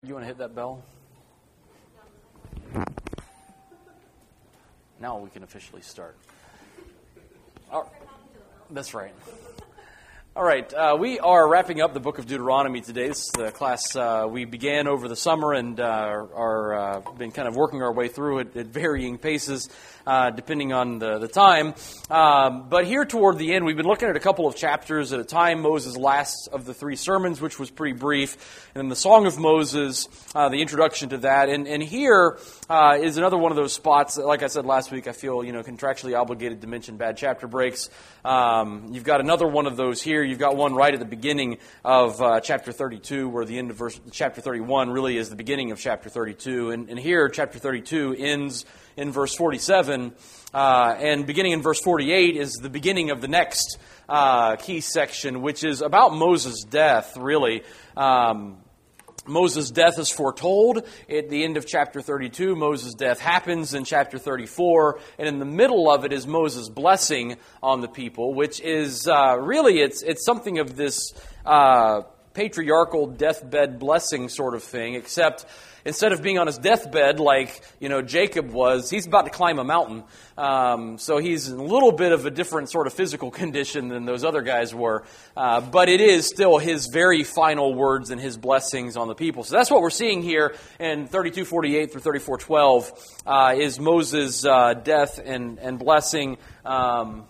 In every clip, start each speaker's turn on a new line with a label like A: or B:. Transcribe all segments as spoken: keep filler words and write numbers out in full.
A: You want to hit that bell? Now we can officially start. Oh, that's right. All right, uh, we are wrapping up the book of Deuteronomy today. This is the class uh, we began over the summer and uh, are uh, been kind of working our way through it at varying paces, uh, depending on the, the time. Um, but here toward the end, we've been looking at a couple of chapters at a time. Moses' last of the three sermons, which was pretty brief, and then the Song of Moses, uh, the introduction to that. And, and here uh, is another one of those spots that, like I said last week, I feel you know contractually obligated to mention bad chapter breaks. Um, you've got another one of those here. You've got one right at the beginning of uh, chapter thirty-two, where the end of verse, chapter thirty-one really is the beginning of chapter thirty-two. And, and here, chapter thirty-two ends in verse forty-seven, uh, and beginning in verse forty-eight is the beginning of the next uh, key section, which is about Moses' death, really. Um, Moses' death is foretold at the end of chapter thirty-two. Moses' death happens in chapter thirty-four. And in the middle of it is Moses' blessing on the people, which is uh, really, it's it's something of this uh, patriarchal deathbed blessing sort of thing, except instead of being on his deathbed like, you know, Jacob was, he's about to climb a mountain. Um, so he's in a little bit of a different sort of physical condition than those other guys were. Uh, but it is still his very final words and his blessings on the people. So that's what we're seeing here in thirty-two forty-eight through thirty-four twelve uh, is Moses' uh, death and, and blessing, um,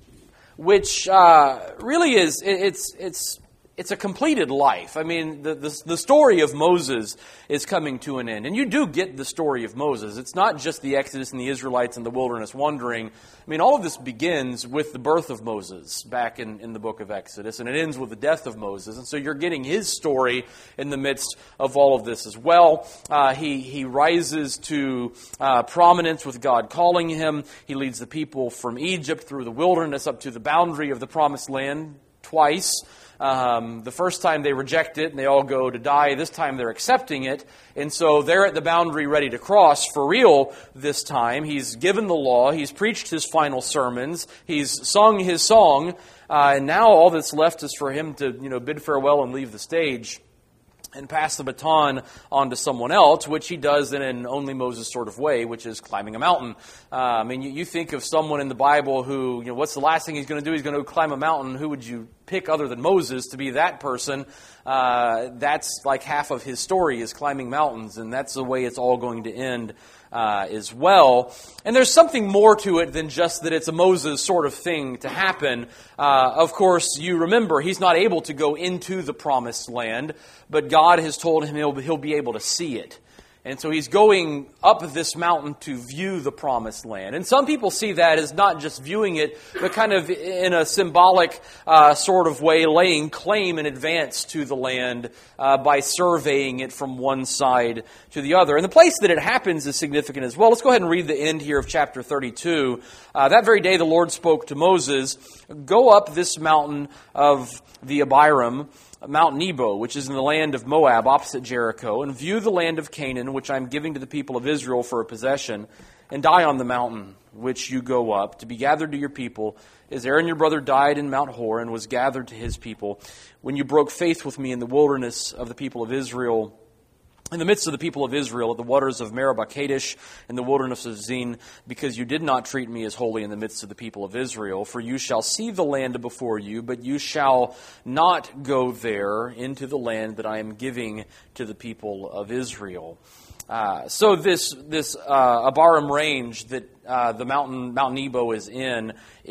A: which uh, really is, it, it's it's... It's a completed life. I mean, the, the the story of Moses is coming to an end. And you do get the story of Moses. It's not just the Exodus and the Israelites in the wilderness wandering. I mean, all of this begins with the birth of Moses back in, in the book of Exodus. And it ends with the death of Moses. And so you're getting his story in the midst of all of this as well. Uh, he, he rises to uh, prominence with God calling him. He leads the people from Egypt through the wilderness up to the boundary of the promised land twice. Um, the first time they reject it and they all go to die. This time they're accepting it. And so they're at the boundary ready to cross for real this time. He's given the law. He's preached his final sermons. He's sung his song. Uh, and now all that's left is for him to, you know, bid farewell and leave the stage and pass the baton on to someone else, which he does in an only Moses sort of way, which is climbing a mountain. Uh, I mean, you, you think of someone in the Bible who, you know, what's the last thing he's going to do? He's going to climb a mountain. Who would you pick other than Moses to be that person? Uh, that's like half of his story is climbing mountains, and that's the way it's all going to end uh, as well. And there's something more to it than just that it's a Moses sort of thing to happen. Uh, of course, you remember he's not able to go into the promised land, but God has told him he'll, he'll be able to see it. And so he's going up this mountain to view the promised land. And some people see that as not just viewing it, but kind of in a symbolic uh, sort of way, laying claim in advance to the land uh, by surveying it from one side to the other. And the place that it happens is significant as well. Let's go ahead and read the end here of chapter thirty-two. Uh, that very day the Lord spoke to Moses, "Go up this mountain of the Abiram, Mount Nebo, which is in the land of Moab, opposite Jericho, and view the land of Canaan, which I am giving to the people of Israel for a possession, and die on the mountain which you go up, to be gathered to your people, as Aaron your brother died in Mount Hor, and was gathered to his people, when you broke faith with me in the wilderness of the people of Israel, in the midst of the people of Israel, at the waters of Meribah Kadesh, in the wilderness of Zin, because you did not treat me as holy in the midst of the people of Israel. For you shall see the land before you, but you shall not go there into the land that I am giving to the people of Israel." Uh, so this this uh, Abiram range that uh, the mountain Mount Nebo is in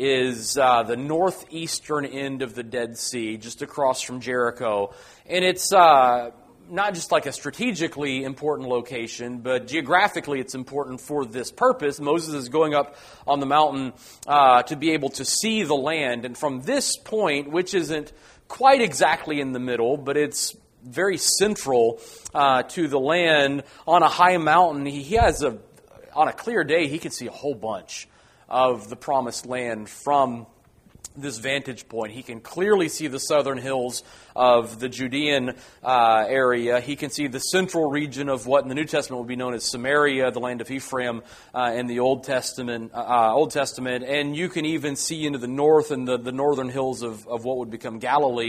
A: is uh, the northeastern end of the Dead Sea, just across from Jericho, and it's Uh, not just like a strategically important location, but geographically it's important for this purpose. Moses is going up on the mountain uh, to be able to see the land. And from this point, which isn't quite exactly in the middle, but it's very central uh, to the land on a high mountain, he has a, on a clear day, he can see a whole bunch of the promised land from this vantage point. He can clearly see the southern hills of the Judean uh, area. He can see the central region of what in the New Testament would be known as Samaria, the land of Ephraim, uh, in the Old Testament. Uh, Old Testament, and you can even see into the north and the, the northern hills of, of what would become Galilee.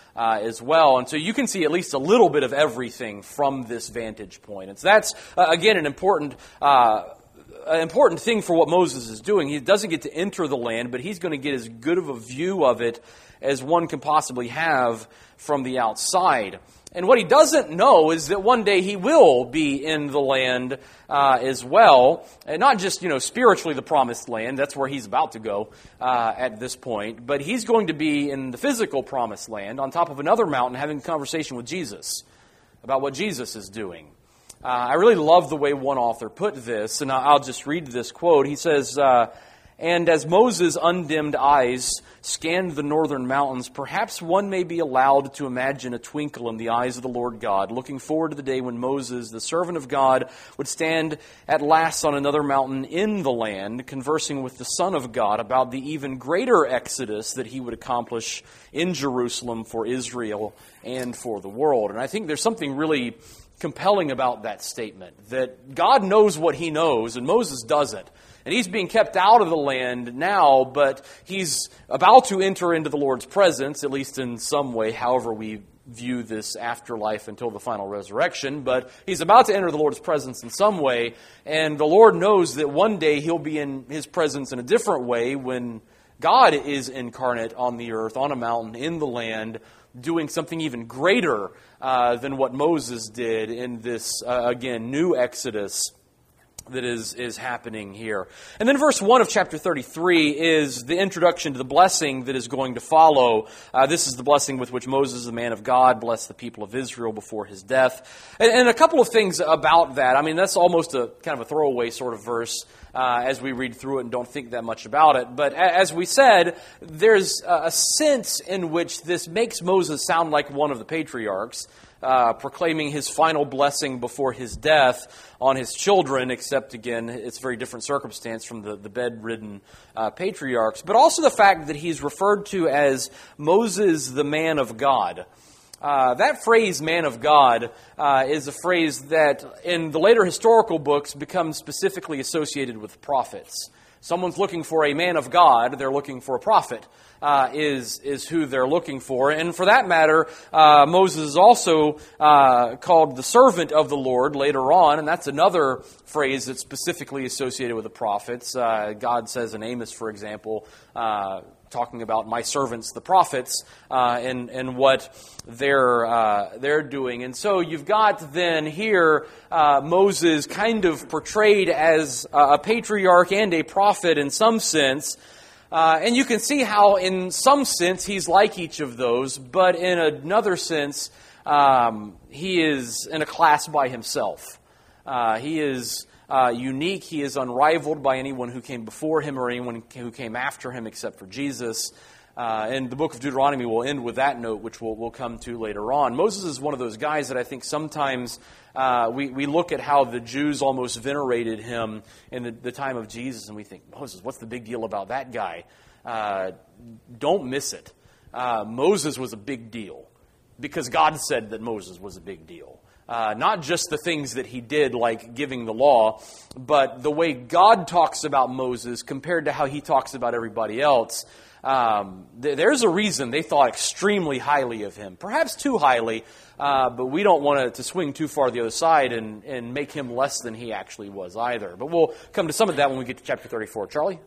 A: uh, as well. And so you can see at least a little bit of everything from this vantage point. And so that's, uh, again, an important uh, an important thing for what Moses is doing. He doesn't get to enter the land, but he's going to get as good of a view of it as one can possibly have from the outside. And what he doesn't know is that one day he will be in the land uh, as well. And not just, you know, spiritually the promised land. That's where he's about to go uh, at this point. But he's going to be in the physical promised land on top of another mountain having a conversation with Jesus about what Jesus is doing. Uh, I really love the way one author put this, and I'll just read this quote. He says, uh, "And as Moses' undimmed eyes scanned the northern mountains, perhaps one may be allowed to imagine a twinkle in the eyes of the Lord God, looking forward to the day when Moses, the servant of God, would stand at last on another mountain in the land, conversing with the Son of God about the even greater exodus that he would accomplish in Jerusalem for Israel and for the world." And I think there's something really compelling about that statement, that God knows what he knows, and Moses doesn't. And he's being kept out of the land now, but he's about to enter into the Lord's presence, at least in some way, however we view this afterlife until the final resurrection. But he's about to enter the Lord's presence in some way, and the Lord knows that one day he'll be in his presence in a different way when God is incarnate on the earth, on a mountain, in the land, doing something even greater uh, than what Moses did in this, uh, again, new Exodus that is, is happening here. And then verse one of chapter thirty-three is the introduction to the blessing that is going to follow. Uh, this is the blessing with which Moses, the man of God, blessed the people of Israel before his death. And, and a couple of things about that. I mean, that's almost a kind of a throwaway sort of verse uh, as we read through it and don't think that much about it. But as we said, there's a sense in which this makes Moses sound like one of the patriarchs, Uh, proclaiming his final blessing before his death on his children, except, again, it's a very different circumstance from the, the bedridden uh, patriarchs. But also the fact that he's referred to as Moses, the man of God. Uh, that phrase, man of God, uh, is a phrase that in the later historical books becomes specifically associated with prophets. Someone's looking for a man of God, they're looking for a prophet, uh, is is who they're looking for. And for that matter, uh, Moses is also uh, called the servant of the Lord later on, and that's another phrase that's specifically associated with the prophets. Uh, God says in Amos, for example, uh, talking about my servants, the prophets, uh, and and what they're uh, they're doing. And so you've got then here uh, Moses kind of portrayed as a patriarch and a prophet in some sense. Uh, and you can see how in some sense he's like each of those, but in another sense um, he is in a class by himself. Uh, he is Uh, unique. He is unrivaled by anyone who came before him or anyone who came after him except for Jesus. Uh, and the book of Deuteronomy will end with that note, which we'll, we'll come to later on. Moses is one of those guys that I think sometimes uh, we, we look at how the Jews almost venerated him in the, the time of Jesus, and we think, Moses, what's the big deal about that guy? Uh, don't miss it. Uh, Moses was a big deal because God said that Moses was a big deal. Uh, not just the things that he did, like giving the law, but the way God talks about Moses compared to how he talks about everybody else. Um, th- there's a reason they thought extremely highly of him, perhaps too highly, uh, but we don't want to swing too far the other side and, and make him less than he actually was either. But we'll come to some of that when we get to chapter thirty-four. Charlie?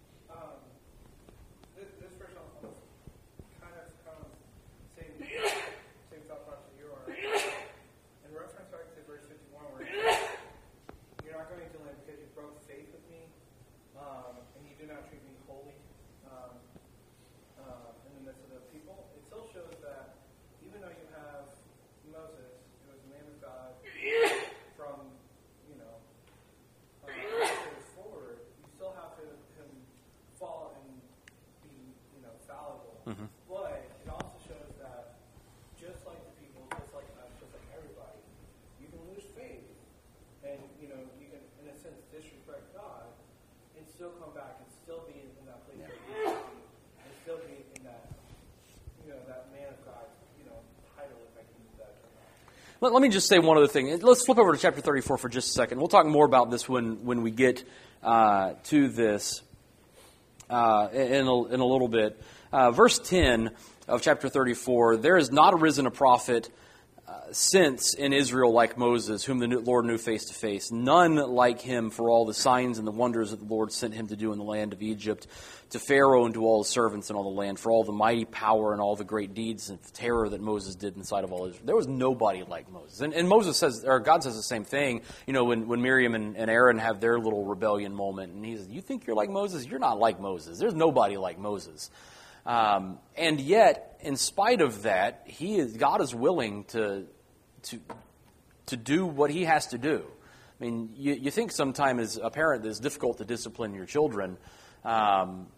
B: Mm-hmm. But it also shows that just like the people, just like us, just like everybody, you can lose faith and, you know, you can, in a sense, disrespect God and still come back and still be in, in that place where you should be and still be in that, you know, that man of God, you know, title, if I can use that term.
A: Let, let me just say one other thing. Let's flip over to chapter thirty-four for just a second. We'll talk more about this when, when we get uh, to this uh, in, a, in a little bit. Uh, verse ten of chapter thirty-four, there has not arisen a prophet uh, since in Israel like Moses, whom the Lord knew face to face. None like him for all the signs and the wonders that the Lord sent him to do in the land of Egypt, to Pharaoh and to all his servants in all the land, for all the mighty power and all the great deeds of terror that Moses did in the sight of all Israel. There was nobody like Moses. And, and Moses says, or God says the same thing, you know, when, when Miriam and, and Aaron have their little rebellion moment. And he says, you think you're like Moses? You're not like Moses. There's nobody like Moses. Um, and yet, in spite of that, he is, God is willing to, to, to do what he has to do. I mean, you, you think sometimes as a parent that it's difficult to discipline your children. Um,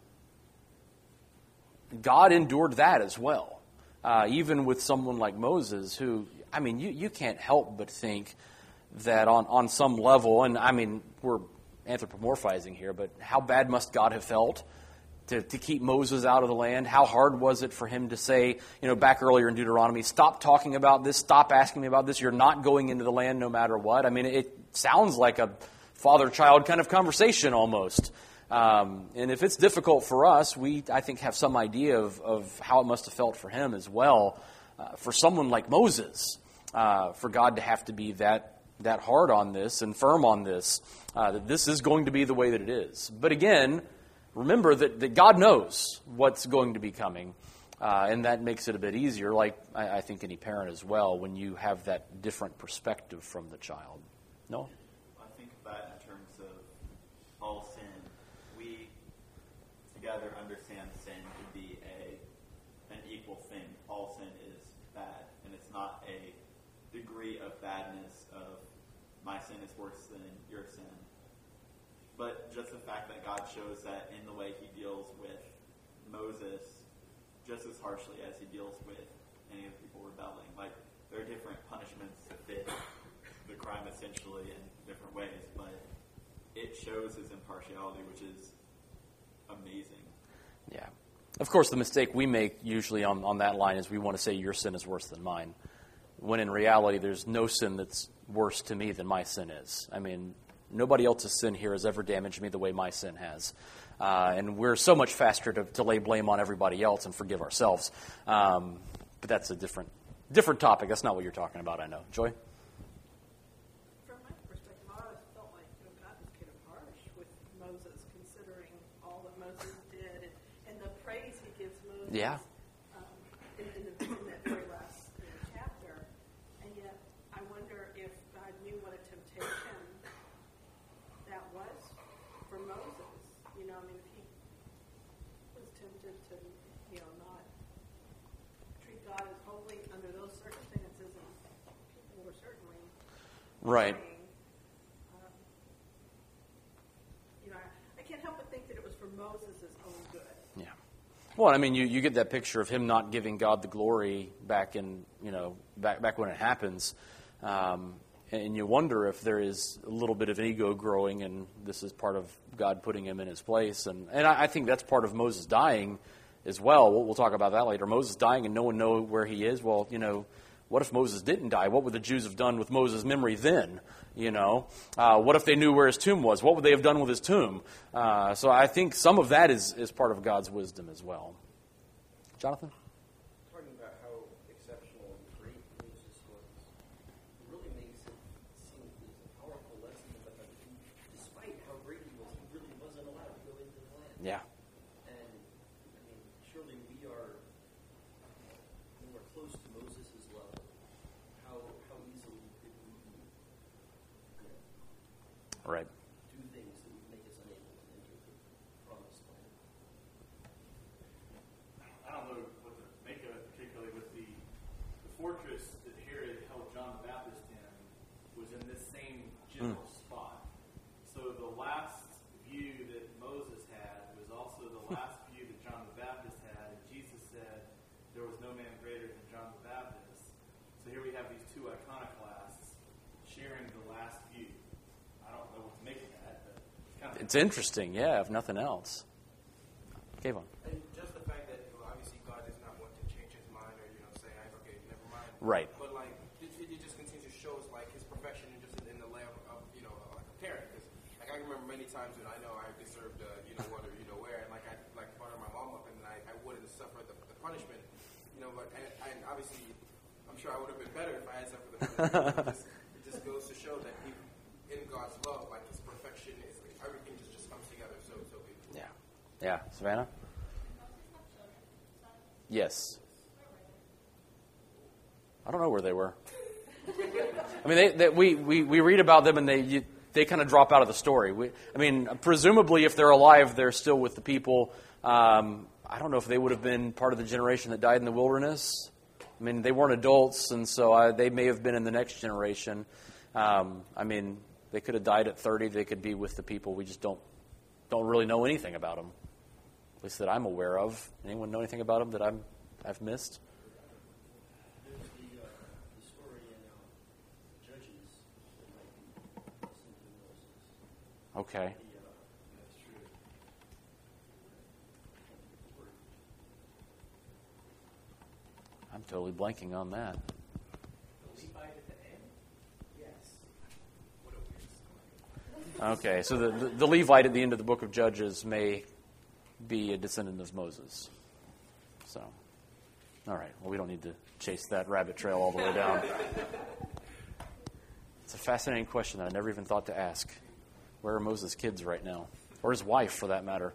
A: God endured that as well, uh, even with someone like Moses, who, I mean, you, you can't help but think that on, on some level, and I mean, we're anthropomorphizing here, but how bad must God have felt to, to keep Moses out of the land? How hard was it for him to say, you know, back earlier in Deuteronomy, stop talking about this, stop asking me about this, you're not going into the land no matter what? I mean, it sounds like a father-child kind of conversation almost. Um, and if it's difficult for us, we, I think, have some idea of, of how it must have felt for him as well. Uh, for someone like Moses, uh, for God to have to be that that hard on this and firm on this, uh, that this is going to be the way that it is. But again, remember that, that God knows what's going to be coming, uh, and that makes it a bit easier, like I, I think any parent as well, when you have that different perspective from the child. No?
C: I think about it in terms of all sin. We together understand sin to be a an equal thing. All sin is bad, and it's not a degree of badness of my sin is worse than your sin. But just the fact that God shows that in the way he deals with Moses just as harshly as he deals with any of the people rebelling. Like, there are different punishments that fit the crime essentially in different ways, but it shows his impartiality, which is amazing.
A: Yeah. Of course, the mistake we make usually on, on that line is we want to say your sin is worse than mine, when in reality there's no sin that's worse to me than my sin is. I mean, nobody else's sin here has ever damaged me the way my sin has. Uh, and we're so much faster to, to lay blame on everybody else and forgive ourselves. Um, but that's a different different topic. That's not what you're talking about, I know. Joy?
D: From my perspective, I always felt like, you know, God was kind of harsh with Moses, considering all that Moses did and, and the praise he gives Moses.
A: Yeah.
D: Um, in, in, the, in that very last you know, chapter. And yet, I wonder if God knew what a temptation that was for Moses. You know, I mean, if he was tempted to, you know, not treat God as holy under those circumstances, and people were certainly
A: Right.
D: praying, um, you know, I, I can't help but think that it was for Moses' own good.
A: Yeah. Well, I mean, you, you get that picture of him not giving God the glory back in, you know, back back when it happens. Um, and you wonder if there is a little bit of an ego growing, and this is part of God putting him in his place. And, and I, I think that's part of Moses dying as well. We'll, we'll talk about that later. Moses dying and no one know where he is. Well, you know, what if Moses didn't die? What would the Jews have done with Moses' memory then? You know, uh, what if they knew where his tomb was? What would they have done with his tomb? Uh, so I think some of that is, is part of God's wisdom as well. Jonathan?
B: Talking about how exceptional and great Moses was, it really makes it seem it's a powerful lesson, but that he, despite how great he was, he really wasn't allowed to go into the land.
A: Yeah.
B: And, I mean, surely we are, when we're close to Moses' level, how how easily could we you know,
A: Right.
B: do things that would make us unable to enter the promised land.
E: I don't know what to make of it, particularly with the, the fortress that Herod held John the Baptist in was in this same general spot. So the last view that Moses had was also the last view that John the Baptist had, and Jesus said there was no man greater than John the Baptist. So here we have these two iconoclasts sharing the last view. I don't know what to make of that, but it's kind of
A: It's interesting, yeah, if nothing else. Kayvon.
F: And just the fact that, you know, obviously God does not want to change his mind or, you know, say, okay, never mind.
A: Right.
F: But, like, it, it just continues to show us, like, his perfection and just in the lamb of, you know, like a parent. Because, like, I remember many times when I know I deserved, uh, you know, what or, you know, where, and, like, I, like, butter my mom up and I, I wouldn't suffer the, the punishment. you know, but and, and obviously, I'm sure I would have been better if I had some for the it, just, it just goes to show that even in God's love, like His perfection is like everything just, just comes together so so beautifully.
A: Yeah. Yeah. Savannah? Yes. I don't know where they were. I mean, they, they, we, we, we read about them and they you, they kind of drop out of the story. We, I mean, presumably if they're alive, they're still with the people. Um, I don't know if they would have been part of the generation that died in the wilderness. I mean, they weren't adults, and so I, they may have been in the next generation. Um, I mean, they could have died at thirty. They could be with the people. We just don't don't really know anything about them, at least that I'm aware of. Anyone know anything about them that I'm I've missed?
G: There's the, uh, the story in uh, Judges that might be listened to Moses.
A: Okay.
G: The, uh, that's true.
A: I'm totally blanking on that.
B: The Levite at the end? Yes. What a weird story.
A: Okay, so the, the, the Levite at the end of the book of Judges may be a descendant of Moses. So, all right. Well, we don't need to chase that rabbit trail all the way down. It's a fascinating question that I never even thought to ask. Where are Moses' kids right now? Or his wife, for that matter?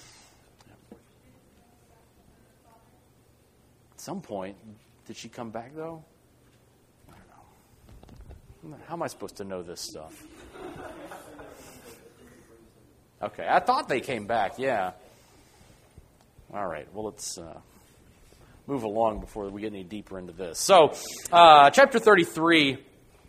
A: At some point, did she come back, though? I don't know. How am I supposed to know this stuff? Okay, I thought they came back, yeah. All right, well, let's uh, move along before we get any deeper into this. So, uh, chapter thirty-three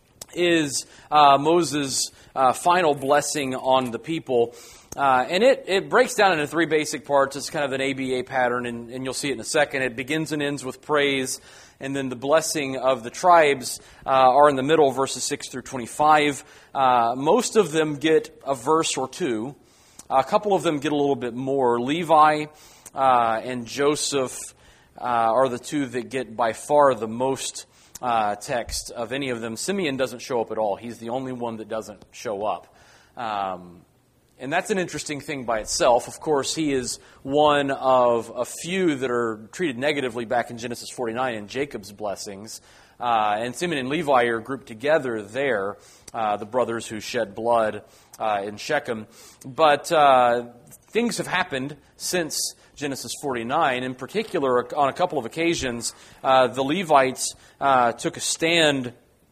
A: is uh, Moses' uh, final blessing on the people. Uh, and it, it breaks down into three basic parts. It's kind of an A B A pattern, and, and you'll see it in a second. It begins and ends with praise, and then the blessing of the tribes uh, are in the middle, verses six through twenty-five. Uh, most of them get a verse or two. A couple of them get a little bit more. Levi uh, and Joseph uh, are the two that get by far the most uh, text of any of them. Simeon doesn't show up at all. He's the only one that doesn't show up. Um, and that's an interesting thing by itself. Of course, he is one of a few that are treated negatively back in Genesis forty-nine in Jacob's blessings. Uh, and Simeon and Levi are grouped together there, uh, the brothers who shed blood uh, in Shechem. But uh, things have happened since Genesis forty-nine. In particular, on a couple of occasions, uh, the Levites uh, took a stand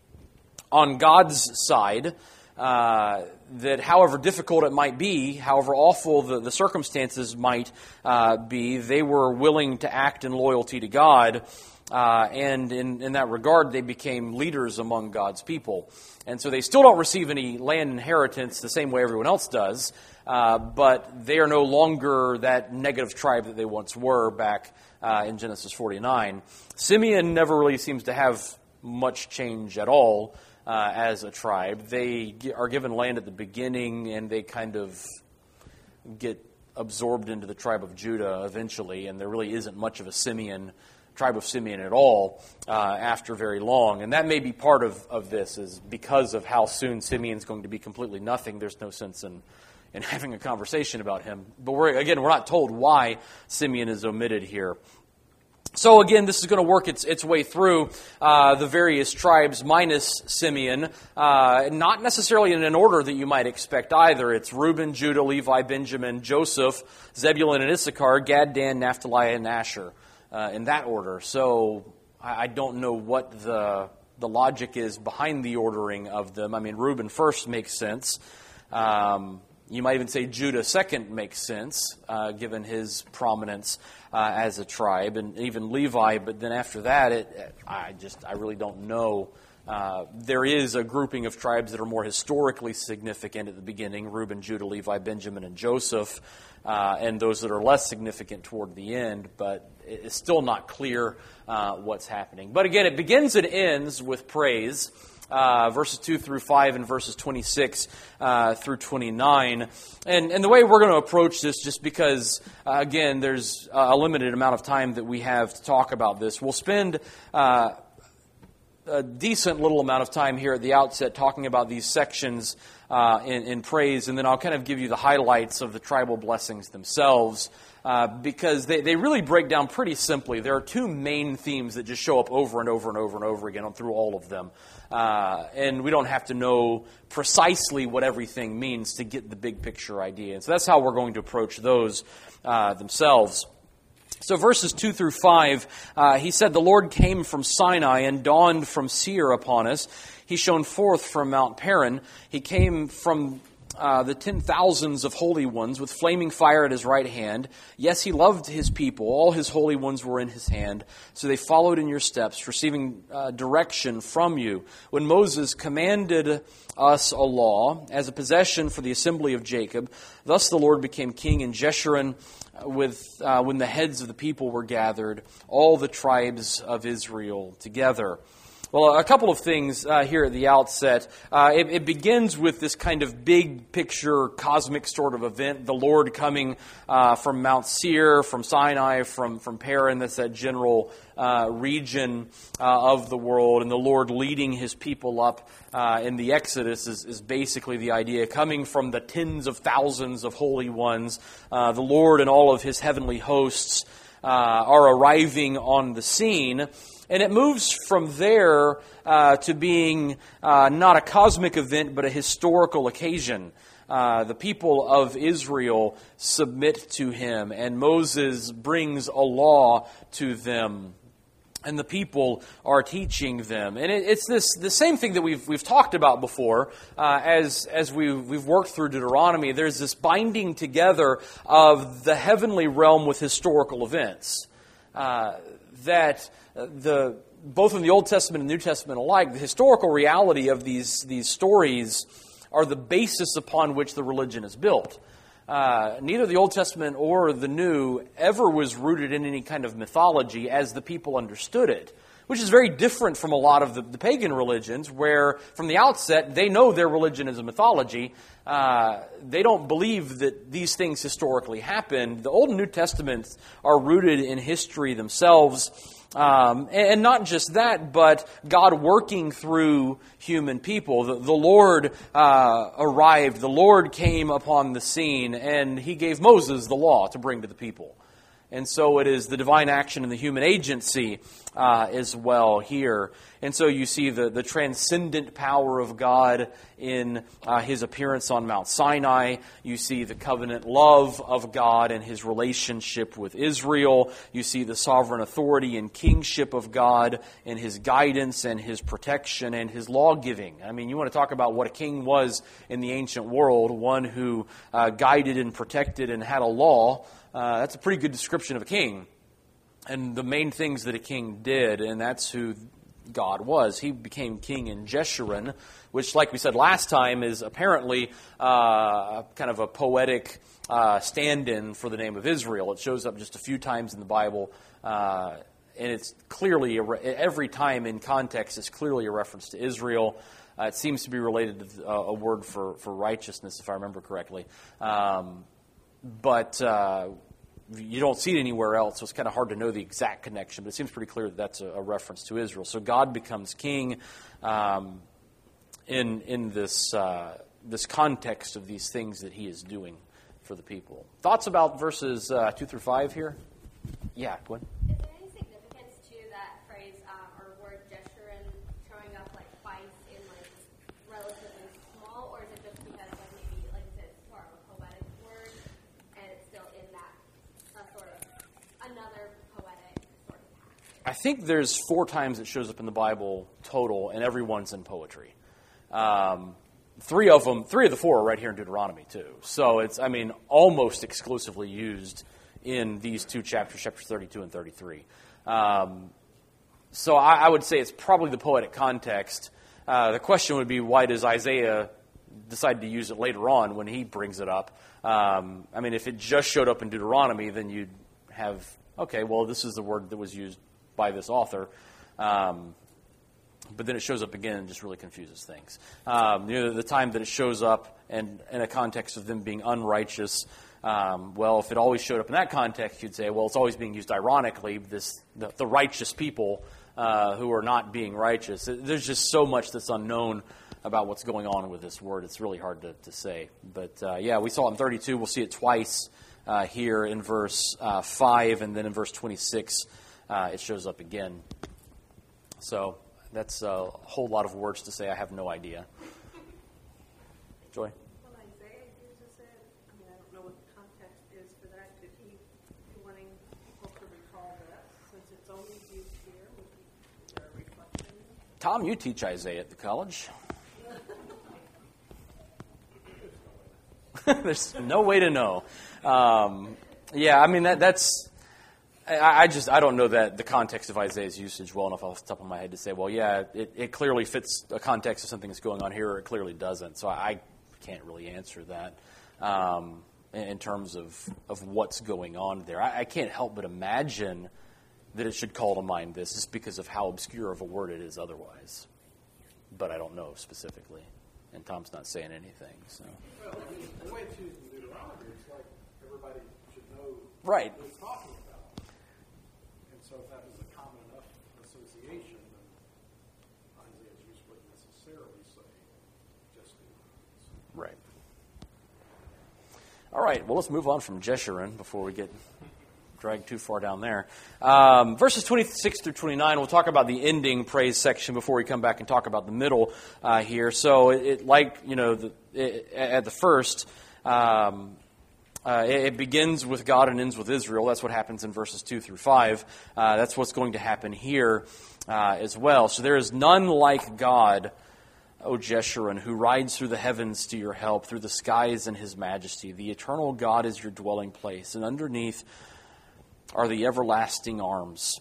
A: on God's side, uh, that however difficult it might be, however awful the, the circumstances might uh, be, they were willing to act in loyalty to God. Uh, and in, in that regard, they became leaders among God's people. And so they still don't receive any land inheritance the same way everyone else does, uh, but they are no longer that negative tribe that they once were back uh, in Genesis forty-nine. Simeon never really seems to have much change at all uh, as a tribe. They are given land at the beginning, and they kind of get absorbed into the tribe of Judah eventually, and there really isn't much of a Simeon tribe of Simeon at all uh, after very long. And that may be part of, of this, is because of how soon Simeon's going to be completely nothing. There's no sense in, in having a conversation about him. But we're, again, we're not told why Simeon is omitted here. So again, this is going to work its, its way through uh, the various tribes minus Simeon, uh, not necessarily in an order that you might expect either. It's Reuben, Judah, Levi, Benjamin, Joseph, Zebulun and Issachar, Gad, Dan, Naphtali, and Asher. Uh, in that order. So I, I don't know what the the logic is behind the ordering of them. I mean, Reuben first makes sense. Um, you might even say Judah second makes sense, uh, given his prominence uh, as a tribe, and even Levi. But then after that, it, I just I really don't know. Uh, there is a grouping of tribes that are more historically significant at the beginning: Reuben, Judah, Levi, Benjamin, and Joseph. Uh, and those that are less significant toward the end, but it's still not clear uh, what's happening. But again, it begins and ends with praise, uh, verses two through five and verses twenty-six uh, through twenty-nine. And, and the way we're going to approach this, just because, uh, again, there's a limited amount of time that we have to talk about this, we'll spend uh, a decent little amount of time here at the outset talking about these sections uh, in, in praise, and then I'll kind of give you the highlights of the tribal blessings themselves, uh, because they, they really break down pretty simply. There are two main themes that just show up over and over and over and over again through all of them. Uh, and we don't have to know precisely what everything means to get the big picture idea. And so that's how we're going to approach those uh, themselves. So verses two through five, uh, he said, "The Lord came from Sinai and dawned from Seir upon us. He shone forth from Mount Paran. He came from uh, the ten thousands of holy ones with flaming fire at his right hand. Yes, he loved his people. All his holy ones were in his hand. So they followed in your steps, receiving uh, direction from you. When Moses commanded us a law as a possession for the assembly of Jacob, thus the Lord became king in Jeshurun, with uh, when the heads of the people were gathered, all the tribes of Israel together." Well, a couple of things uh, here at the outset. Uh, it, it begins with this kind of big picture, cosmic sort of event. The Lord coming uh, from Mount Seir, from Sinai, from, from Paran. That's that general uh, region uh, of the world. And the Lord leading His people up uh, in the Exodus is, is basically the idea. Coming from the tens of thousands of holy ones, uh, the Lord and all of His heavenly hosts uh, are arriving on the scene. And it moves from there uh, to being uh, not a cosmic event, but a historical occasion. Uh, the people of Israel submit to Him, and Moses brings a law to them, and the people are teaching them. And it, it's this the same thing that we've we've talked about before uh, as as we we've worked through Deuteronomy. There's this binding together of the heavenly realm with historical events uh, that. The both in the Old Testament and New Testament alike, the historical reality of these these stories are the basis upon which the religion is built. Uh, neither the Old Testament or the New ever was rooted in any kind of mythology as the people understood it, which is very different from a lot of the, the pagan religions, where from the outset they know their religion is a mythology. Uh, they don't believe that these things historically happened. The Old and New Testaments are rooted in history themselves. Um, and not just that, but God working through human people. The, the Lord uh, arrived, the Lord came upon the scene, and He gave Moses the law to bring to the people. And so it is the divine action and the human agency uh, as well here. And so you see the, the transcendent power of God in uh, His appearance on Mount Sinai. You see the covenant love of God and His relationship with Israel. You see the sovereign authority and kingship of God and His guidance and His protection and His law-giving. I mean, you want to talk about what a king was in the ancient world, one who uh, guided and protected and had a law. Uh, that's a pretty good description of a king. And the main things that a king did, and that's who God was. He became king in Jeshurun, which, like we said last time, is apparently uh, kind of a poetic uh, stand-in for the name of Israel. It shows up just a few times in the Bible, uh, and it's clearly, a re- every time in context, it's clearly a reference to Israel. Uh, it seems to be related to uh, a word for, for righteousness, if I remember correctly. Um, but... Uh, You don't see it anywhere else, so it's kind of hard to know the exact connection, but it seems pretty clear that that's a, a reference to Israel. So God becomes king um, in in this uh, this context of these things that He is doing for the people. Thoughts about verses uh, two through five here? Yeah, Gwen.
H: Is there any significance to that phrase um, or word Jeshurun showing up like twice in like relatively small, or is it just because like maybe like you said, it's more of a poetic word and it's still in that uh, sort of another poetic sort of passage?
A: I think there's four times it shows up in the Bible total, and every one's in poetry. Um, three of them, three of the four are right here in Deuteronomy too. So it's, I mean, almost exclusively used in these two chapters, chapters thirty-two and thirty-three. Um, so I, I would say it's probably the poetic context. Uh, the question would be, why does Isaiah decide to use it later on when he brings it up? Um, I mean, if it just showed up in Deuteronomy, then you'd have, okay, well, this is the word that was used by this author. Um, but then it shows up again and just really confuses things. Um, you know, the time that it shows up and in a context of them being unrighteous, um, well, if it always showed up in that context, you'd say, well, it's always being used ironically. This the, the righteous people uh, who are not being righteous. There's just so much that's unknown about what's going on with this word. It's really hard to, to say. But uh, yeah, we saw it in thirty-two. We'll see it twice uh, here in verse uh, five, and then in verse twenty-six, uh, it shows up again. So that's a whole lot of words to say. I have no idea. Joy?
D: Well, Isaiah uses it. I mean, I don't know what the context is for that. Could he be wanting people to recall this? Since it's only used here, would be, is there a reflection?
A: Tom, you teach Isaiah at the college. There's no way to know. Um, yeah, I mean, that, that's... I, I just, I don't know that the context of Isaiah's usage well enough off the top of my head to say, well, yeah, it, it clearly fits a context of something that's going on here, or it clearly doesn't. So I can't really answer that um, in, in terms of, of what's going on there. I, I can't help but imagine that it should call to mind this just because of how obscure of a word it is otherwise. But I don't know specifically. And Tom's not saying anything. So.
B: Well, the way it's used in Deuteronomy, it's like everybody should know
A: Right.
B: what it's talking about. And so if that was a common enough association, then Isaiah's use wouldn't necessarily say just Deuteronomy.
A: Right. All right, well, let's move on from Jeshurun before we get dragged too far down there. Um, verses twenty-six through twenty-nine, we'll talk about the ending praise section before we come back and talk about the middle uh, here. So, it, it like, you know, the, it, at the first, um, uh, it, it begins with God and ends with Israel. That's what happens in verses two through five. Uh, that's what's going to happen here uh, as well. So, there is none like God, O Jeshurun, who rides through the heavens to your help, through the skies in his majesty. The eternal God is your dwelling place, and underneath are the everlasting arms.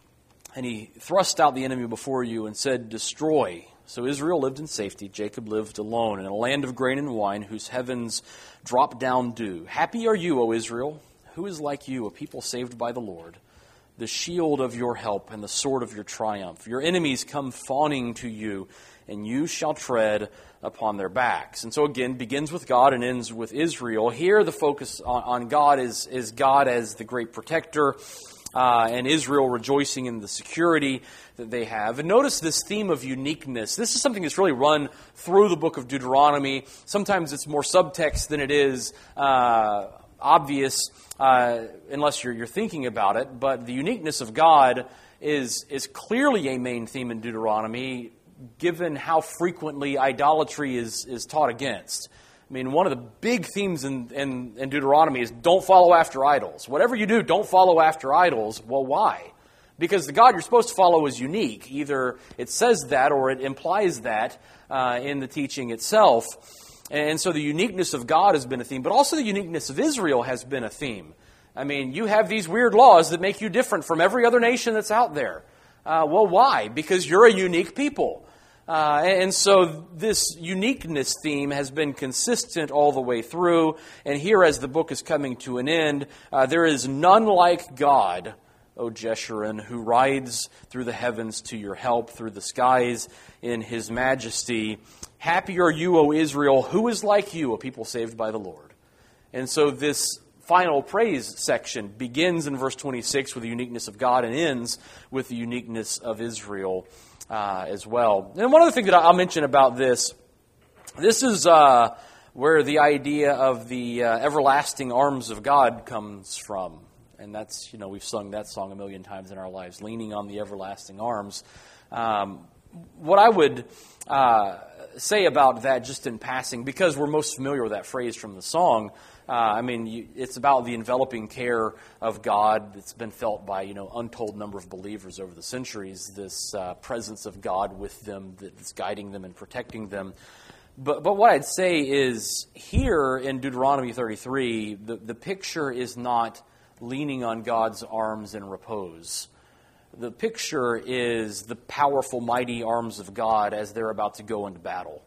A: And he thrust out the enemy before you and said, destroy. So Israel lived in safety. Jacob lived alone in a land of grain and wine, whose heavens drop down dew. Happy are you, O Israel. Who is like you, a people saved by the Lord? The shield of your help and the sword of your triumph. Your enemies come fawning to you, and you shall tread upon their backs. And so again, begins with God and ends with Israel. Here the focus on, on God is, is God as the great protector, uh, and Israel rejoicing in the security that they have. And notice this theme of uniqueness. This is something that's really run through the book of Deuteronomy. Sometimes it's more subtext than it is uh, obvious, uh, unless you're, you're thinking about it. But the uniqueness of God is, is clearly a main theme in Deuteronomy, given how frequently idolatry is, is taught against. I mean, one of the big themes in, in, in Deuteronomy is don't follow after idols. Whatever you do, don't follow after idols. Well, why? Because the God you're supposed to follow is unique. Either it says that or it implies that uh, in the teaching itself. And so the uniqueness of God has been a theme, but also the uniqueness of Israel has been a theme. I mean, you have these weird laws that make you different from every other nation that's out there. Uh, well, why? Because you're a unique people. Uh, and so this uniqueness theme has been consistent all the way through. And here, as the book is coming to an end, uh, there is none like God, O Jeshurun, who rides through the heavens to your help, through the skies in his majesty. Happy are you, O Israel, who is like you, a people saved by the Lord. And so this final praise section begins in verse twenty-six with the uniqueness of God and ends with the uniqueness of Israel uh, as well. And one other thing that I'll mention about this, this is uh, where the idea of the uh, everlasting arms of God comes from. And that's, you know, we've sung that song a million times in our lives, leaning on the everlasting arms. Um, what I would uh, say about that just in passing, because we're most familiar with that phrase from the song, Uh, I mean, you, it's about the enveloping care of God that's been felt by, you know, untold number of believers over the centuries, this uh, presence of God with them that's guiding them and protecting them. But but what I'd say is here in Deuteronomy thirty-three, the, the picture is not leaning on God's arms in repose. The picture is the powerful, mighty arms of God as they're about to go into battle.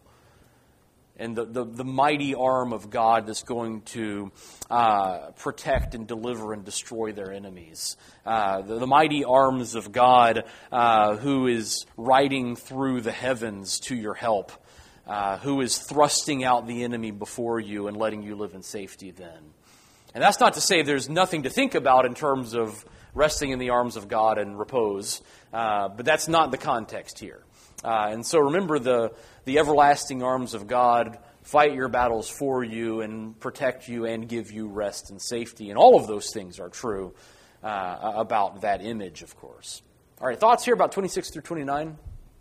A: And the, the, the mighty arm of God that's going to uh, protect and deliver and destroy their enemies. Uh, the, the mighty arms of God uh, who is riding through the heavens to your help. Uh, who is thrusting out the enemy before you and letting you live in safety then. And that's not to say there's nothing to think about in terms of resting in the arms of God and repose, uh, but that's not the context here. Uh, and so remember the, the everlasting arms of God fight your battles for you and protect you and give you rest and safety. And all of those things are true uh, about that image, of course. All right, thoughts here about twenty-six through twenty-nine?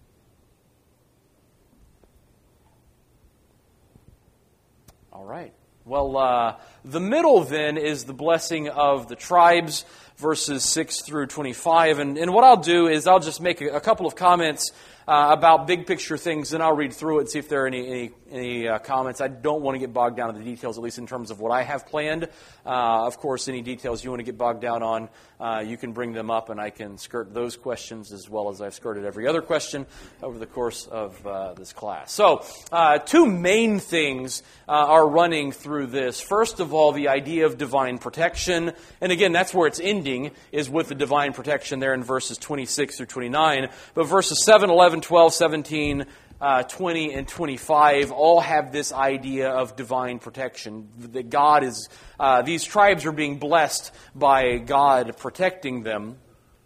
A: All right. Well, uh, the middle then is the blessing of the tribes, verses six through twenty-five. And, and what I'll do is I'll just make a, a couple of comments uh, about big picture things, and I'll read through it and see if there are any, any, any uh, comments. I don't want to get bogged down in the details, at least in terms of what I have planned. Uh, of course, any details you want to get bogged down on, uh, you can bring them up, and I can skirt those questions as well as I've skirted every other question over the course of uh, this class. So, uh, two main things uh, are running through this. First of all, the idea of divine protection. And again, that's where it's ending, is with the divine protection there in verses twenty-six through twenty-nine. But verses seven, eleven, twelve, seventeen, uh, twenty, and twenty-five all have this idea of divine protection. That God is, uh, these tribes are being blessed by God protecting them.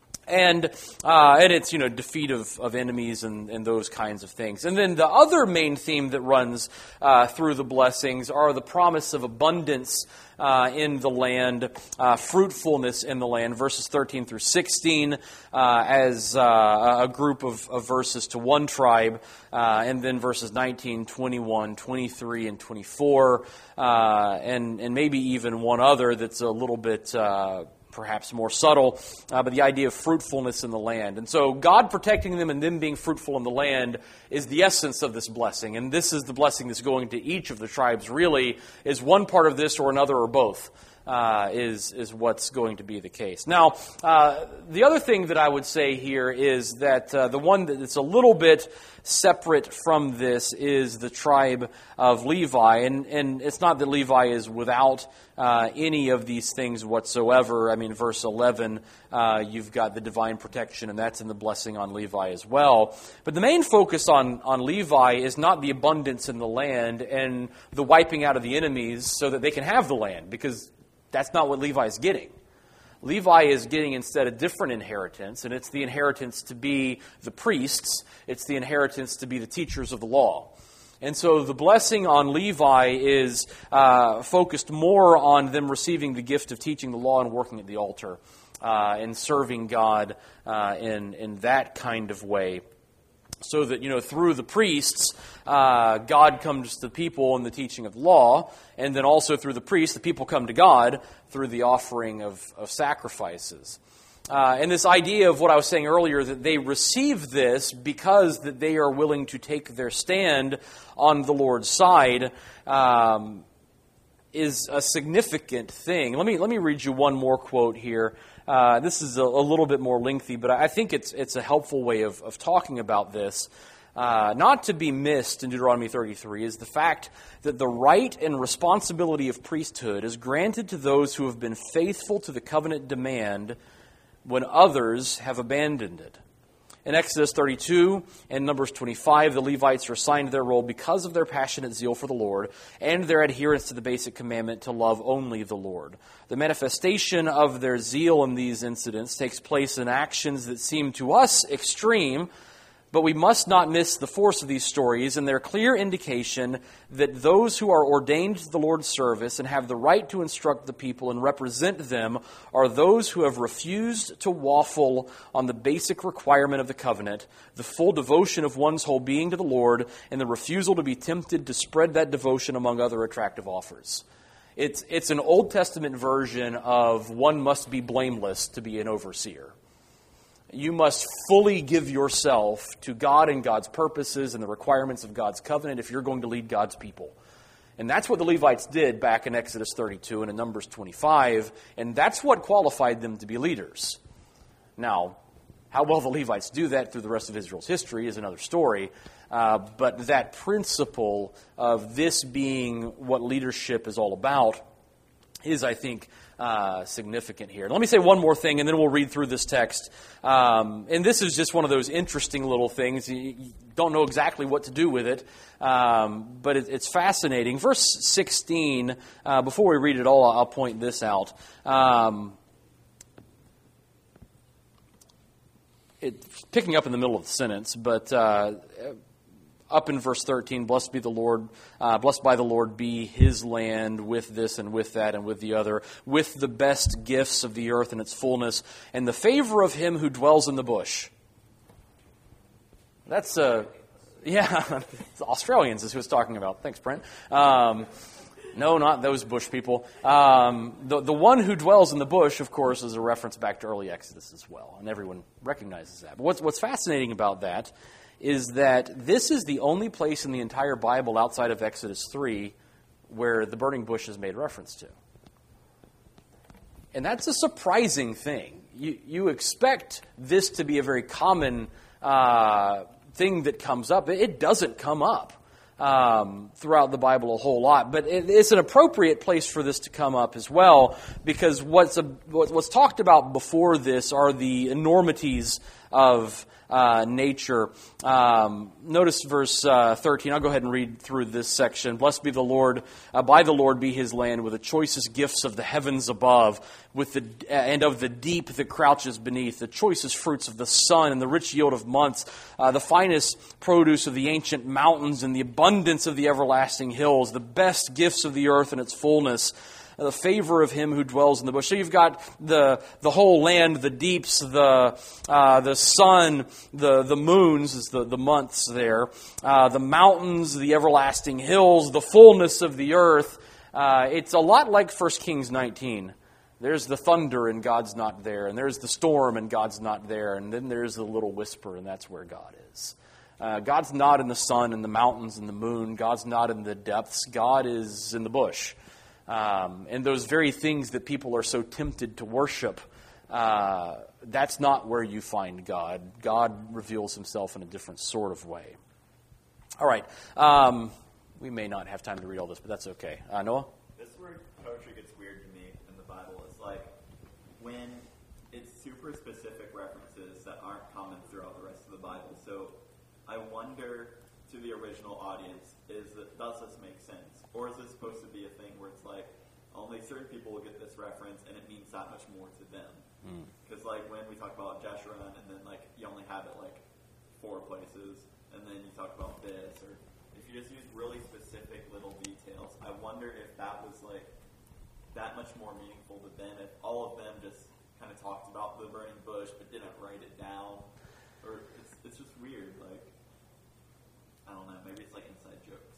A: And uh, and it's, you know, defeat of, of enemies and, and those kinds of things. And then the other main theme that runs uh, through the blessings are the promise of abundance uh, in the land, uh, fruitfulness in the land, verses thirteen through sixteen, uh, as uh, a group of, of verses to one tribe, uh, and then verses nineteen, twenty-one, twenty-three, and twenty-four, uh, and, and maybe even one other that's a little bit Uh, perhaps more subtle, uh, but the idea of fruitfulness in the land. And so God protecting them and them being fruitful in the land is the essence of this blessing. And this is the blessing that's going to each of the tribes, really, is one part of this or another or both. Uh, is is what's going to be the case. Now, uh, the other thing that I would say here is that uh, the one that's a little bit separate from this is the tribe of Levi. And, and it's not that Levi is without uh, any of these things whatsoever. I mean, verse eleven, uh, you've got the divine protection, and that's in the blessing on Levi as well. But the main focus on, on Levi is not the abundance in the land and the wiping out of the enemies so that they can have the land, because that's not what Levi is getting. Levi is getting instead a different inheritance, and it's the inheritance to be the priests. It's the inheritance to be the teachers of the law. And so the blessing on Levi is uh, focused more on them receiving the gift of teaching the law and working at the altar uh, and serving God uh, in, in that kind of way. So that, you know, through the priests, uh, God comes to the people in the teaching of the law, and then also through the priests, the people come to God through the offering of, of sacrifices. Uh, and this idea of what I was saying earlier, that they receive this because that they are willing to take their stand on the Lord's side, um, is a significant thing. Let me let me read you one more quote here. Uh, this is a, a little bit more lengthy, but I think it's it's a helpful way of, of talking about this. Uh, not to be missed in Deuteronomy thirty-three is the fact that the right and responsibility of priesthood is granted to those who have been faithful to the covenant demand when others have abandoned it. In Exodus thirty-two and Numbers twenty-five, the Levites are assigned their role because of their passionate zeal for the Lord and their adherence to the basic commandment to love only the Lord. The manifestation of their zeal in these incidents takes place in actions that seem to us extreme, but we must not miss the force of these stories and their clear indication that those who are ordained to the Lord's service and have the right to instruct the people and represent them are those who have refused to waffle on the basic requirement of the covenant, the full devotion of one's whole being to the Lord, and the refusal to be tempted to spread that devotion among other attractive offers. It's, it's an Old Testament version of one must be blameless to be an overseer. You must fully give yourself to God and God's purposes and the requirements of God's covenant if you're going to lead God's people. And that's what the Levites did back in Exodus thirty-two and in Numbers twenty-five, and that's what qualified them to be leaders. Now, how well the Levites do that through the rest of Israel's history is another story, uh, but that principle of this being what leadership is all about is, I think, uh, significant here. Let me say one more thing, and then we'll read through this text. Um, and this is just one of those interesting little things. You, you don't know exactly what to do with it, um, but it, it's fascinating. Verse sixteen, uh, before we read it all, I'll point this out. Um, it's picking up in the middle of the sentence, but... Uh, Up in verse thirteen, blessed be the Lord, uh, blessed by the Lord be his land with this and with that and with the other, with the best gifts of the earth and its fullness, and the favor of him who dwells in the bush. That's, uh, yeah, it's Australians is who it's talking about. Thanks, Brent. Um, no, not those bush people. Um, the, the one who dwells in the bush, of course, is a reference back to early Exodus as well, and everyone recognizes that. But what's, what's fascinating about that is that this is the only place in the entire Bible outside of Exodus three where the burning bush is made reference to. And that's a surprising thing. You, you expect this to be a very common uh, thing that comes up. It doesn't come up um, throughout the Bible a whole lot, but it, it's an appropriate place for this to come up as well, because what's, a, what, what's talked about before this are the enormities of Uh, nature. Um, notice verse uh, thirteen. I'll go ahead and read through this section. Blessed be the Lord, uh, by the Lord be his land, with the choicest gifts of the heavens above, with the uh, and of the deep that crouches beneath, the choicest fruits of the sun and the rich yield of months, uh, the finest produce of the ancient mountains and the abundance of the everlasting hills, the best gifts of the earth and its fullness, the favor of him who dwells in the bush. So you've got the the whole land, the deeps, the uh, the sun, the the moons, is the, the months there, uh, the mountains, the everlasting hills, the fullness of the earth. Uh, it's a lot like First Kings nineteen. There's the thunder and God's not there, and there's the storm and God's not there, and then there's the little whisper, and that's where God is. Uh, God's not in the sun and the mountains and the moon. God's not in the depths. God is in the bush. Um, and those very things that people are so tempted to worship, uh, that's not where you find God. God reveals himself in a different sort of way. All right. Um, we may not have time to read all this, but that's okay. Uh, Noah?
C: This is where poetry gets weird to me in the Bible. It's like when it's super specific references that aren't common throughout the rest of the Bible. So I wonder, to the original audience, is that, does this make sense? Or is this supposed to be a thing where it's like, only certain people will get this reference and it means that much more to them? Because mm. like when we talk about Jeshurun and then like you only have it like four places, and then you talk about this, or if you just use really specific little details, I wonder if that was like that much more meaningful to them if all of them just kind of talked about the burning bush but didn't write it down. Or it's, it's just weird. Like, I don't know, maybe it's like inside jokes.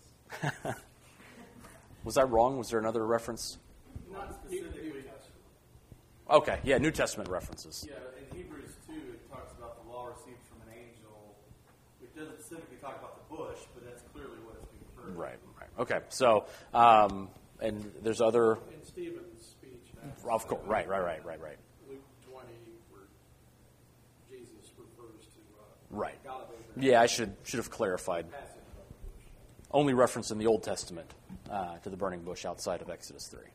A: Was I wrong? Was there another reference?
E: Not specifically.
A: Okay, yeah, New Testament references.
E: Yeah, in Hebrews two, it talks about the law received from an angel. It doesn't specifically talk about the bush, but that's clearly what it's being referred to.
A: Right, right. Okay, so, um, and there's other...
B: In Stephen's speech.
A: Of course, right, right, right, right, right.
B: Luke twenty, where Jesus refers to uh,
A: right.
B: God of Abraham.
A: Yeah, I should should have clarified. Only reference in the Old Testament uh, to the burning bush outside of Exodus three.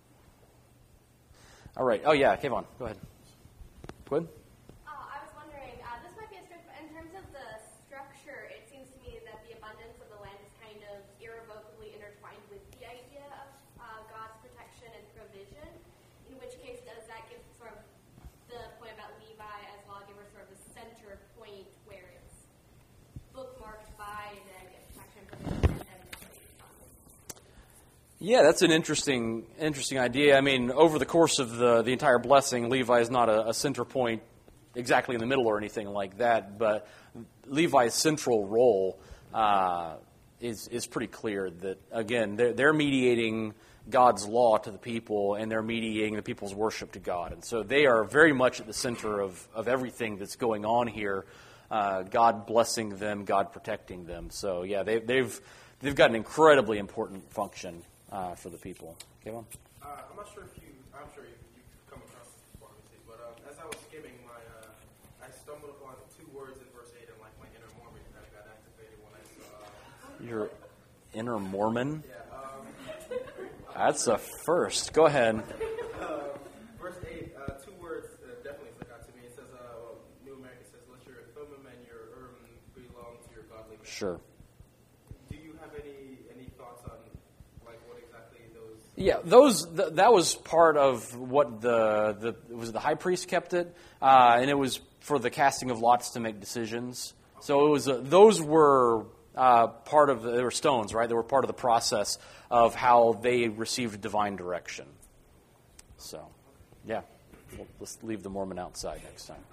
A: All right. Oh, yeah, Kayvon, go ahead. Go ahead.
H: Uh, I was wondering, uh, this might be a stretch, but in terms of the structure, it seems to me that the abundance of the land is kind of irrevocably intertwined with the idea of uh, God's protection and provision, in which case does that give sort of the point about Levi as lawgiver sort of a center point where it's bookmarked by the idea of protection and provision and everything.
A: Yeah, that's an interesting interesting idea. I mean, over the course of the, the entire blessing, Levi is not a, a center point exactly in the middle or anything like that, but Levi's central role uh, is is pretty clear that, again, they're, they're mediating God's law to the people, and they're mediating the people's worship to God. And so they are very much at the center of, of everything that's going on here, uh, God blessing them, God protecting them. So, yeah, they, they've they've got an incredibly important function Uh, for the people. Okay, well.
F: Uh, I'm not sure if you, I'm sure you, you've come across this before, but um, as I was skimming my, uh, I stumbled upon two words in verse eight, and like my inner Mormon kind of got activated when I saw. Uh,
A: Your inner Mormon?
F: Yeah. Um,
A: That's a first. Go ahead.
F: Uh, verse eight, uh, two words uh, definitely stuck out to me. It says, uh, well, New American says, let your Thummim and your Urim belong to your godly man.
A: Sure.
F: Do you have any any thoughts on like what exactly those?
A: Yeah, those th- that was part of what the the it was the high priest kept it, uh, and it was for the casting of lots to make decisions. So it was uh, those were uh, part of the, they were stones, right? They were part of the process of how they received divine direction. So, yeah, we'll, let's leave the Mormon outside next time.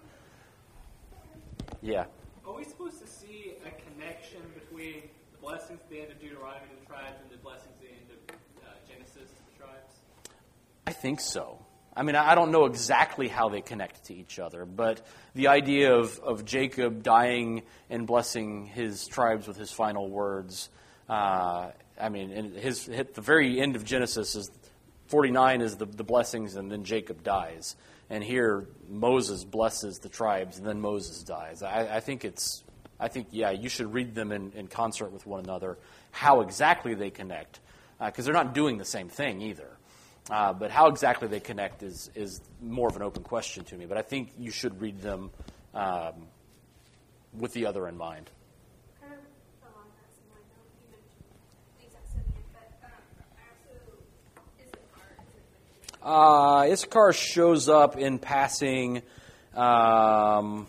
A: Yeah.
B: Are we supposed to see a connection between the blessings at the end of Deuteronomy to the tribes and the blessings at the end of uh, Genesis to the tribes?
A: I think so. I mean, I don't know exactly how they connect to each other, but the idea of, of Jacob dying and blessing his tribes with his final words, uh, I mean, and his at the very end of Genesis is forty-nine is the, the blessings, and then Jacob dies. And here Moses blesses the tribes, and then Moses dies. I, I think it's, I think yeah, you should read them in, in concert with one another. How exactly they connect, because uh, they're not doing the same thing either. Uh, but how exactly they connect is is more of an open question to me. But I think you should read them um, with the other in mind.
H: Kind of along that same line, though, you mentioned the exact same thing, but um, I also, Issachar is mentioned.
A: Uh, Issachar shows up in passing. Um,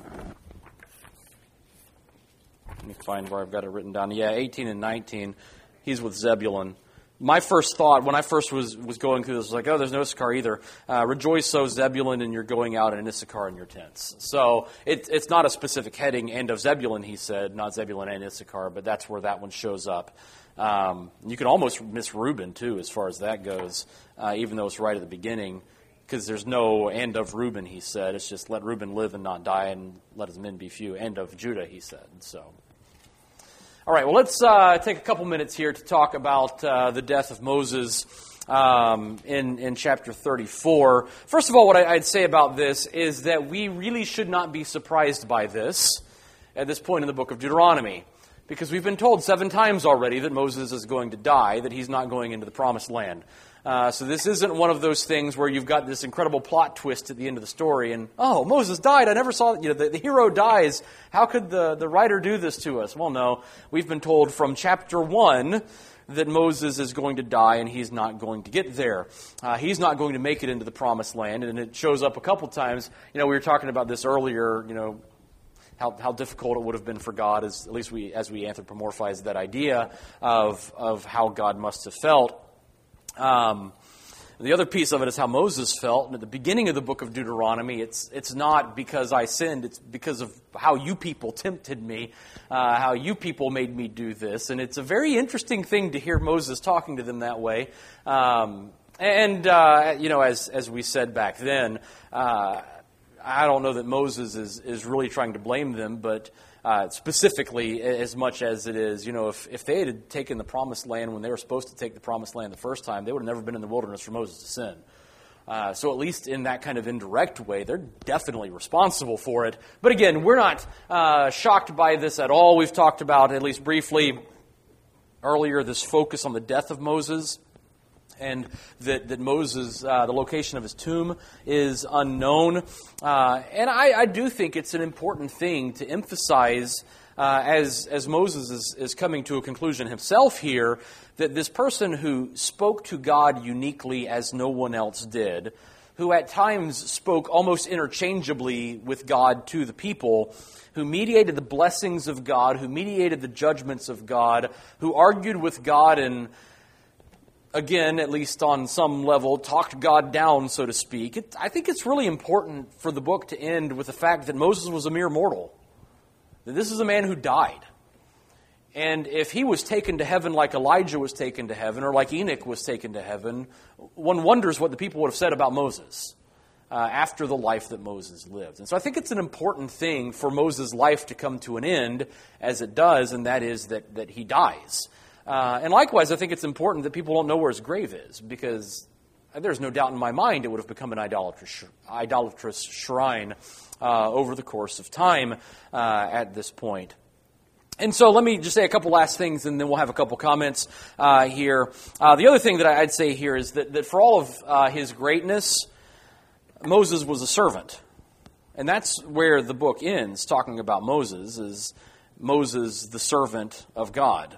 A: let me find where I've got it written down. Yeah, eighteen and nineteen. He's with Zebulun. My first thought, when I first was, was going through this, was like, oh, there's no Issachar either. Uh, Rejoice, O Zebulun, and you're going out, and Issachar in your tents. So it, it's not a specific heading. End of Zebulun, he said, not Zebulun and Issachar, but that's where that one shows up. Um, you can almost miss Reuben, too, as far as that goes, uh, even though it's right at the beginning, because there's no end of Reuben, he said. It's just let Reuben live and not die, and let his men be few. End of Judah, he said. So. All right, well, let's uh, take a couple minutes here to talk about uh, the death of Moses um, in, in chapter thirty-four. First of all, what I, I'd say about this is that we really should not be surprised by this at this point in the book of Deuteronomy, because we've been told seven times already that Moses is going to die, that he's not going into the promised land. Uh, so this isn't one of those things where you've got this incredible plot twist at the end of the story and, oh, Moses died, I never saw, you know, the, the hero dies. How could the, the writer do this to us? Well, no, we've been told from chapter one that Moses is going to die and he's not going to get there. Uh, he's not going to make it into the promised land, and it shows up a couple times. You know, we were talking about this earlier, you know, How, how difficult it would have been for God, as at least we as we anthropomorphize that idea of of how God must have felt. Um, the other piece of it is how Moses felt. And at the beginning of the book of Deuteronomy, it's it's not because I sinned, it's because of how you people tempted me, uh, how you people made me do this. And it's a very interesting thing to hear Moses talking to them that way. Um, and, uh, you know, as as we said back then, uh, I don't know that Moses is, is really trying to blame them, but uh, specifically as much as it is, you know, if, if they had taken the promised land when they were supposed to take the promised land the first time, they would have never been in the wilderness for Moses to sin. Uh, so at least in that kind of indirect way, they're definitely responsible for it. But again, we're not uh, shocked by this at all. We've talked about, at least briefly earlier, this focus on the death of Moses. And that, that Moses, uh, the location of his tomb is unknown. Uh, and I, I do think it's an important thing to emphasize uh, as, as Moses is, is coming to a conclusion himself here, that this person who spoke to God uniquely as no one else did, who at times spoke almost interchangeably with God to the people, who mediated the blessings of God, who mediated the judgments of God, who argued with God and again, at least on some level, talked God down, so to speak. It, I think it's really important for the book to end with the fact that Moses was a mere mortal. That this is a man who died. And if he was taken to heaven like Elijah was taken to heaven, or like Enoch was taken to heaven, one wonders what the people would have said about Moses uh, after the life that Moses lived. And so I think it's an important thing for Moses' life to come to an end, as it does, and that is that, that he dies. Uh, and likewise, I think it's important that people don't know where his grave is, because there's no doubt in my mind it would have become an idolatrous, idolatrous shrine uh, over the course of time uh, at this point. And so let me just say a couple last things, and then we'll have a couple comments uh, here. Uh, the other thing that I'd say here is that, that for all of uh, his greatness, Moses was a servant. And that's where the book ends, talking about Moses, is Moses, the servant of God.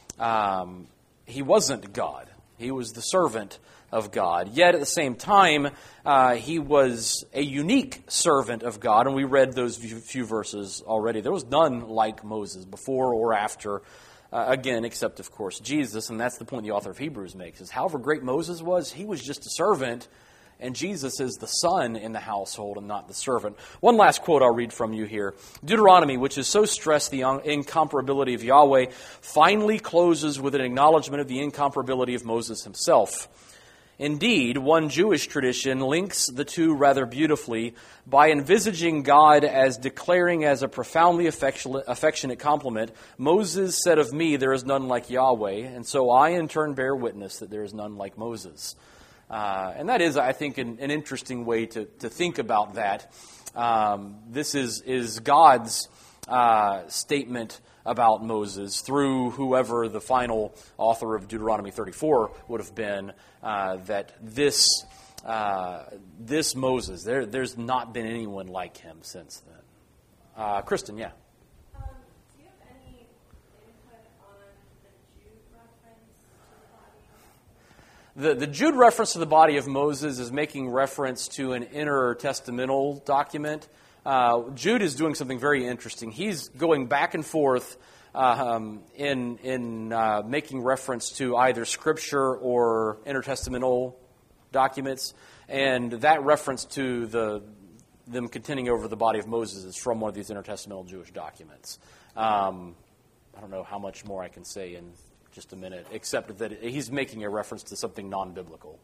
A: Um, he wasn't God. He was the servant of God. Yet at the same time, uh, he was a unique servant of God. And we read those few, few verses already. There was none like Moses before or after, uh, again, except, of course, Jesus. And that's the point the author of Hebrews makes, is however great Moses was, he was just a servant. And Jesus is the son in the household and not the servant. One last quote I'll read from you here. Deuteronomy, which has so stressed the incomparability of Yahweh, finally closes with an acknowledgement of the incomparability of Moses himself. Indeed, one Jewish tradition links the two rather beautifully by envisaging God as declaring as a profoundly affectionate compliment, Moses said of me, there is none like Yahweh, and so I in turn bear witness that there is none like Moses. Uh, and that is, I think, an, an interesting way to, to think about that. Um, this is, is God's uh, statement about Moses through whoever the final author of Deuteronomy thirty-four would have been, uh, that this uh, this Moses, there, there's not been anyone like him since then. Uh, Kristen, yeah.
H: Um, do you have any input on the Jude reference to the body?
A: The, the Jude reference to the body of Moses is making reference to an intertestamental document. Uh, Jude is doing something very interesting. He's going back and forth um, in in uh, making reference to either Scripture or intertestamental documents, and that reference to the them contending over the body of Moses is from one of these intertestamental Jewish documents. Um, I don't know how much more I can say in just a minute, except that he's making a reference to something non-biblical.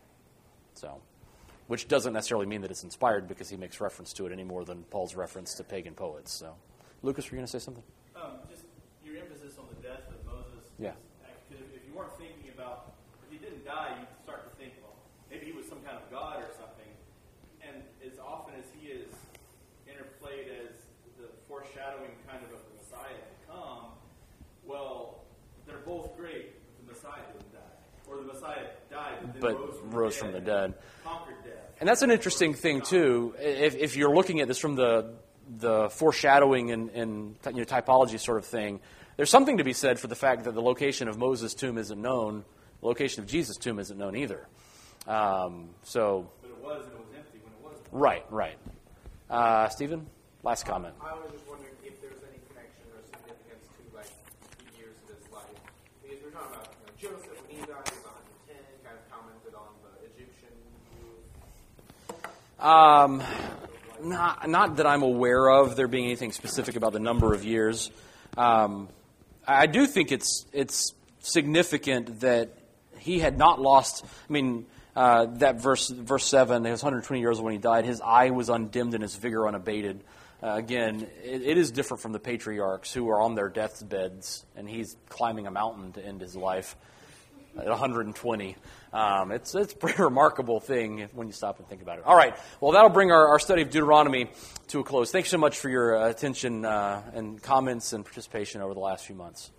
A: So. Which doesn't necessarily mean that it's inspired because he makes reference to it any more than Paul's reference to pagan poets. So, Lucas, were you going to say something?
E: Um, just your emphasis on the death of Moses.
A: Yeah.
E: Because if you weren't thinking about, if he didn't die, you'd start to think, well, maybe he was some kind of god or something. And as often as he is interplayed as the foreshadowing kind of of the Messiah to come, well, they're both great. The Messiah didn't die. Or the Messiah died, but then
A: but
E: rose from,
A: rose
E: the,
A: from
E: dead,
A: the dead.
E: Conquered death.
A: And that's an interesting thing, too. If, if you're looking at this from the the foreshadowing and, and you know, typology sort of thing, there's something to be said for the fact that the location of Moses' tomb isn't known. The location of Jesus' tomb isn't known either. Um, so,
E: But it was, and it was empty when it wasn't.
A: Right, right. Uh, Stephen, last comment.
F: I was just wondering if there's any connection or significance to like the years of his life. Because we're talking about you know, Joseph when he died, he was one hundred ten, kind of commented on the Egyptian youth.
A: Um, not, not that I'm aware of there being anything specific about the number of years. Um, I do think it's it's significant that he had not lost. I mean, uh, that verse verse seven. He was one hundred twenty years old when he died. His eye was undimmed and his vigor unabated. Uh, again, it, it is different from the patriarchs who are on their deathbeds, and he's climbing a mountain to end his life at one hundred twenty. Um, it's, it's a pretty remarkable thing when you stop and think about it. All right. Well, that'll bring our, our study of Deuteronomy to a close. Thanks so much for your uh, attention uh, and comments and participation over the last few months.